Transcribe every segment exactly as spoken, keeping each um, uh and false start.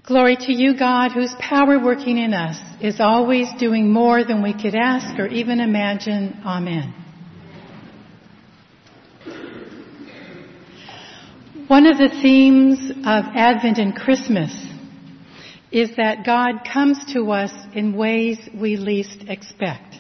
Glory to you, God, whose power working in us is always doing more than we could ask or even imagine. Amen. One of the themes of Advent and Christmas is that God comes to us in ways we least expect.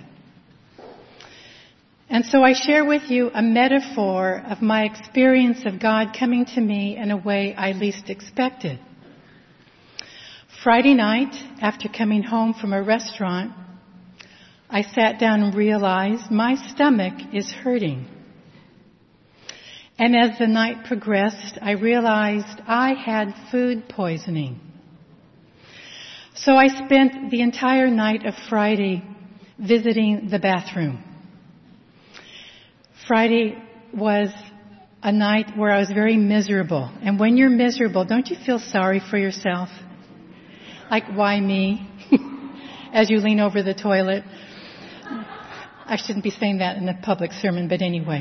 And so I share with you a metaphor of my experience of God coming to me in a way I least expected. Friday night, after coming home from a restaurant, I sat down and realized my stomach is hurting. And as the night progressed, I realized I had food poisoning. So I spent the entire night of Friday visiting the bathroom. Friday was a night where I was very miserable. And when you're miserable, don't you feel sorry for yourself? Like, why me? As you lean over the toilet. I shouldn't be saying that in a public sermon, but anyway.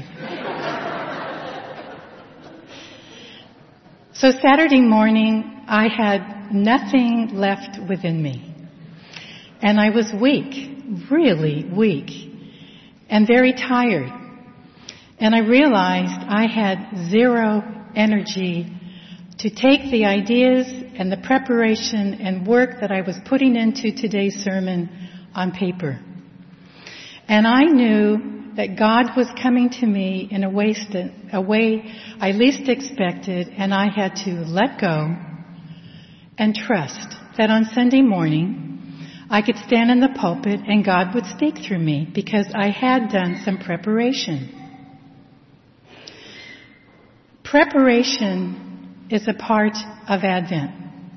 So Saturday morning, I had nothing left within me. And I was weak, really weak, and very tired. And I realized I had zero energy to take the ideas and the preparation and work that I was putting into today's sermon on paper. And I knew that God was coming to me in a way, a way I least expected, and I had to let go and trust that on Sunday morning I could stand in the pulpit and God would speak through me because I had done some preparation. Preparation is a part of Advent.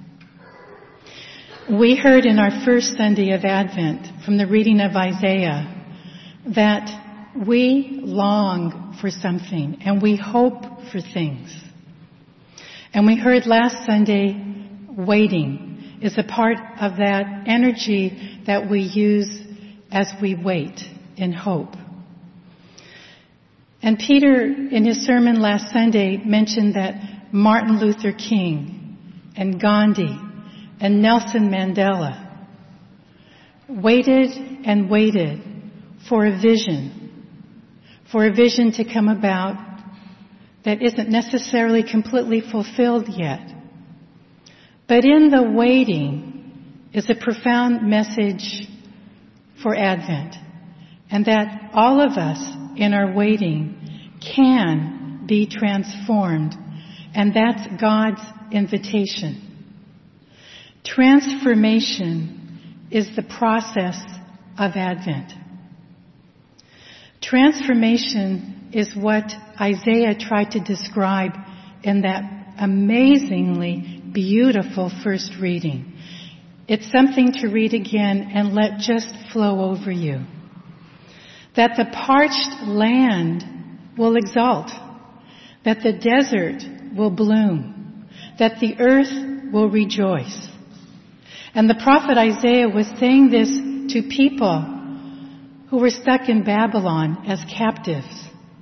We heard in our first Sunday of Advent from the reading of Isaiah that we long for something and we hope for things. And we heard last Sunday, waiting is a part of that energy that we use as we wait in hope. And Peter, in his sermon last Sunday, mentioned that Martin Luther King and Gandhi and Nelson Mandela waited and waited for a vision, for a vision to come about that isn't necessarily completely fulfilled yet. But in the waiting is a profound message for Advent, and that all of us in our waiting can be transformed, and that's God's invitation. Transformation is the process of Advent. Transformation is what Isaiah tried to describe in that amazingly beautiful first reading. It's something to read again and let just flow over you. That the parched land will exult, that the desert will bloom, that the earth will rejoice. And the prophet Isaiah was saying this to people who were stuck in Babylon as captives.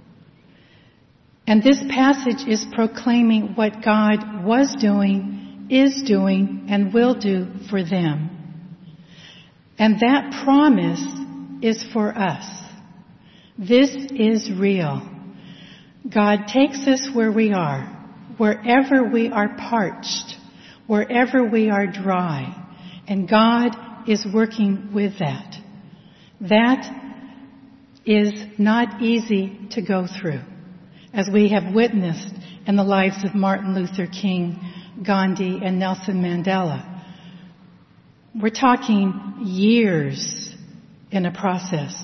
And this passage is proclaiming what God was doing, is doing, and will do for them. And that promise is for us. This is real. God takes us where we are, wherever we are parched, wherever we are dry, and God is working with that. That is not easy to go through, as we have witnessed in the lives of Martin Luther King, Gandhi, and Nelson Mandela. We're talking years in a process.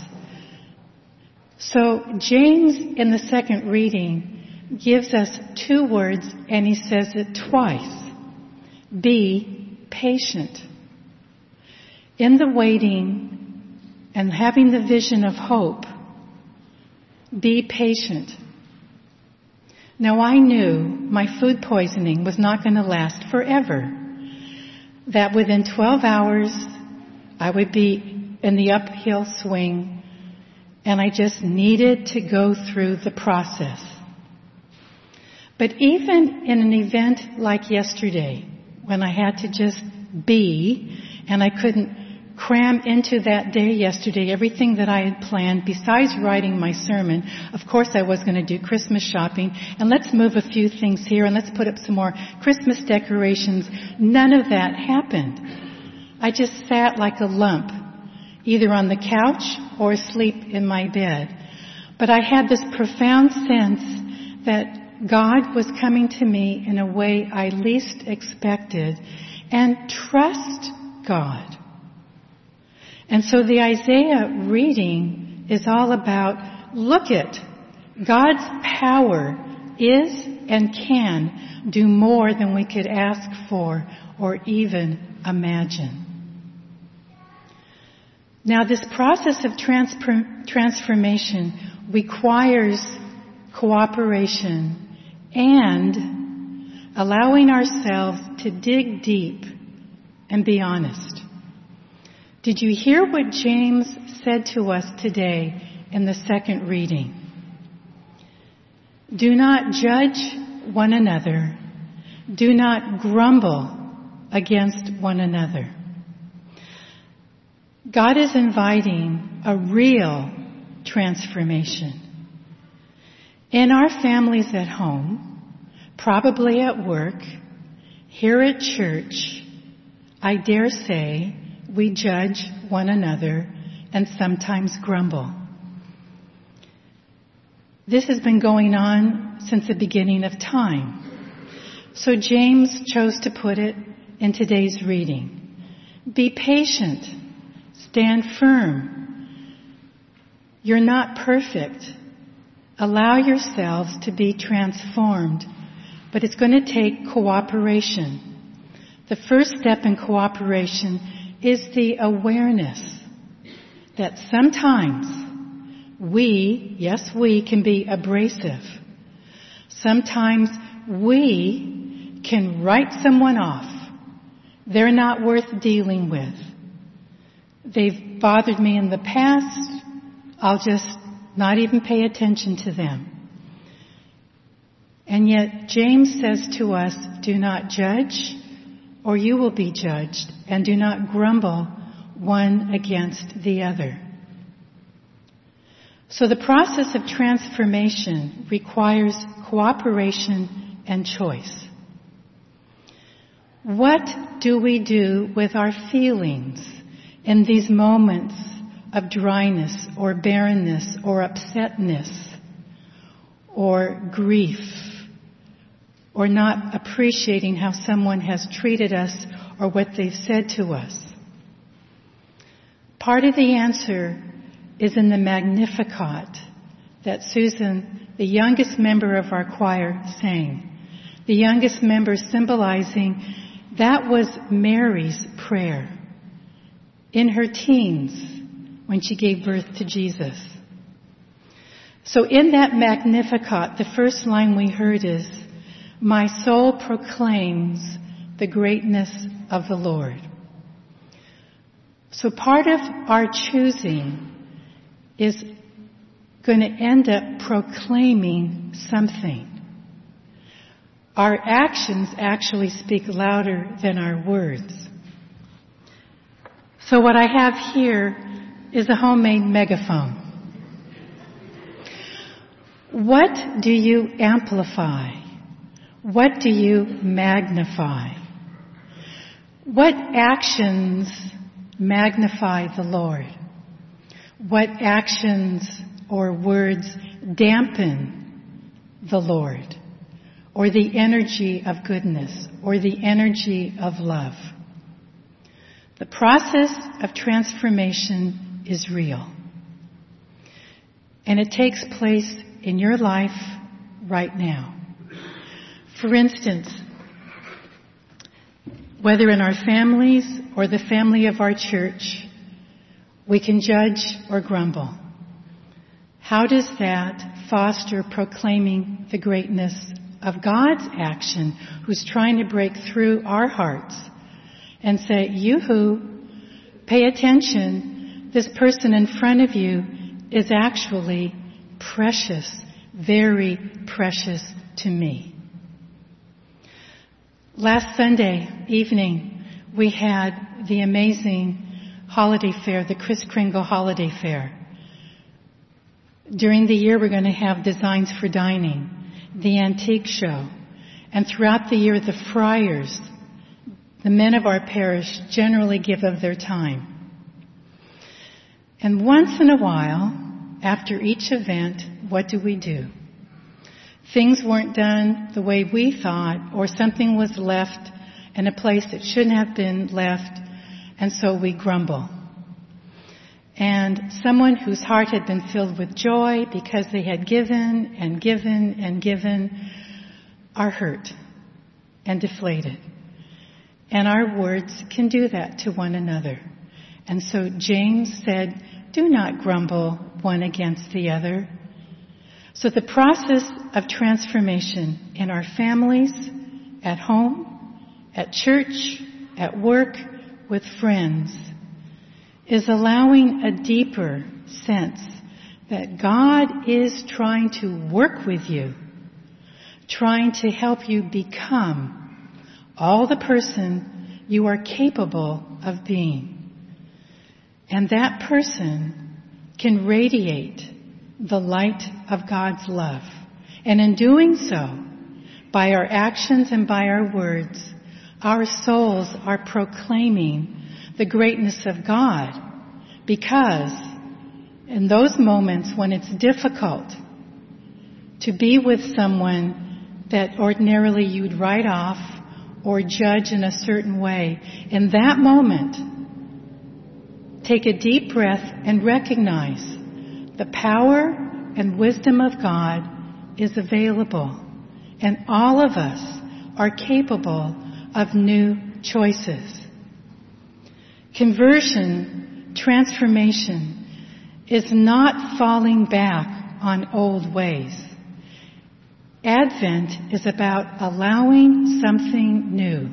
So James, in the second reading, gives us two words, and he says it twice. Be patient. In the waiting and having the vision of hope, be patient. Now I knew my food poisoning was not going to last forever. That within twelve hours, I would be in the uphill swing, and I just needed to go through the process. But even in an event like yesterday, when I had to just be, and I couldn't cram into that day yesterday everything that I had planned besides writing my sermon. Of course I was going to do Christmas shopping, and let's move a few things here, and let's put up some more Christmas decorations. None of that happened. I just sat like a lump, either on the couch or asleep in my bed. But I had this profound sense that God was coming to me in a way I least expected, and trust God. And so the Isaiah reading is all about, look it, God's power is and can do more than we could ask for or even imagine. Now this process of transfer- transformation requires cooperation and allowing ourselves to dig deep and be honest. Did you hear what James said to us today in the second reading? Do not judge one another. Do not grumble against one another. God is inviting a real transformation. In our families at home, probably at work, here at church, I dare say, we judge one another and sometimes grumble. This has been going on since the beginning of time. So James chose to put it in today's reading. Be patient. Stand firm. You're not perfect. Allow yourselves to be transformed. But it's going to take cooperation. The first step in cooperation is the awareness that sometimes we, yes we, can be abrasive. Sometimes we can write someone off. They're not worth dealing with. They've bothered me in the past. I'll just not even pay attention to them. And yet James says to us, do not judge, or you will be judged, and do not grumble one against the other. So the process of transformation requires cooperation and choice. What do we do with our feelings in these moments of dryness or barrenness or upsetness or grief, or not appreciating how someone has treated us or what they've said to us? Part of the answer is in the Magnificat that Susan, the youngest member of our choir, sang. The youngest member symbolizing that was Mary's prayer in her teens when she gave birth to Jesus. So in that Magnificat, the first line we heard is, my soul proclaims the greatness of the Lord. So part of our choosing is going to end up proclaiming something. Our actions actually speak louder than our words. So what I have here is a homemade megaphone. What do you amplify? What do you magnify? What actions magnify the Lord? What actions or words dampen the Lord, or the energy of goodness, or the energy of love? The process of transformation is real. And it takes place in your life right now. For instance, whether in our families or the family of our church, we can judge or grumble. How does that foster proclaiming the greatness of God's action, who's trying to break through our hearts and say, yoo-hoo, pay attention, this person in front of you is actually precious, very precious to me. Last Sunday evening, we had the amazing holiday fair, the Kris Kringle Holiday Fair. During the year, we're going to have Designs for Dining, the Antique Show, and throughout the year, the friars, the men of our parish, generally give of their time. And once in a while, after each event, what do we do? Things weren't done the way we thought, or something was left in a place that shouldn't have been left, and so we grumble. And someone whose heart had been filled with joy because they had given and given and given are hurt and deflated. And our words can do that to one another. And so James said, do not grumble one against the other. So the process of transformation in our families, at home, at church, at work, with friends, is allowing a deeper sense that God is trying to work with you, trying to help you become all the person you are capable of being. And that person can radiate the light of God's love. And in doing so, by our actions and by our words, our souls are proclaiming the greatness of God, because in those moments when it's difficult to be with someone that ordinarily you'd write off or judge in a certain way, in that moment, take a deep breath and recognize the power and wisdom of God is available, and all of us are capable of new choices. Conversion, transformation, is not falling back on old ways. Advent is about allowing something new.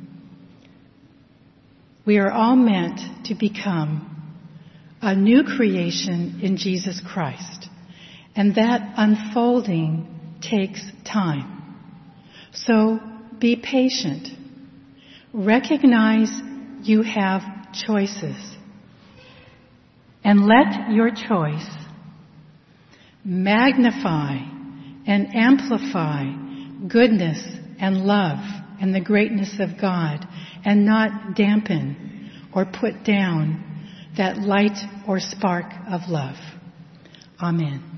We are all meant to become a new creation in Jesus Christ. And that unfolding takes time. So be patient. Recognize you have choices. And let your choice magnify and amplify goodness and love and the greatness of God, and not dampen or put down that light or spark of love. Amen.